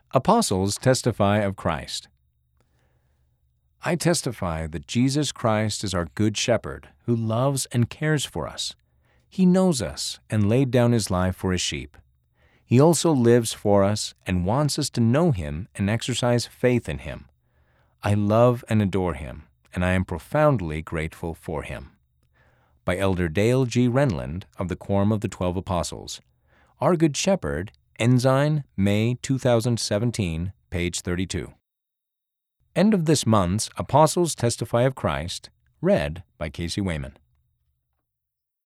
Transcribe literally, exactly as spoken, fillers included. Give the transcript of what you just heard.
Apostles testify of Christ. I testify that Jesus Christ is our good shepherd who loves and cares for us. He knows us and laid down his life for his sheep. He also lives for us and wants us to know him and exercise faith in him. I love and adore him, and I am profoundly grateful for him. By Elder Dale G. Renlund of the Quorum of the Twelve Apostles. Our Good Shepherd, Ensign, May two thousand seventeen, page thirty-two. End of this month's Apostles Testify of Christ, read by Casey Wayman.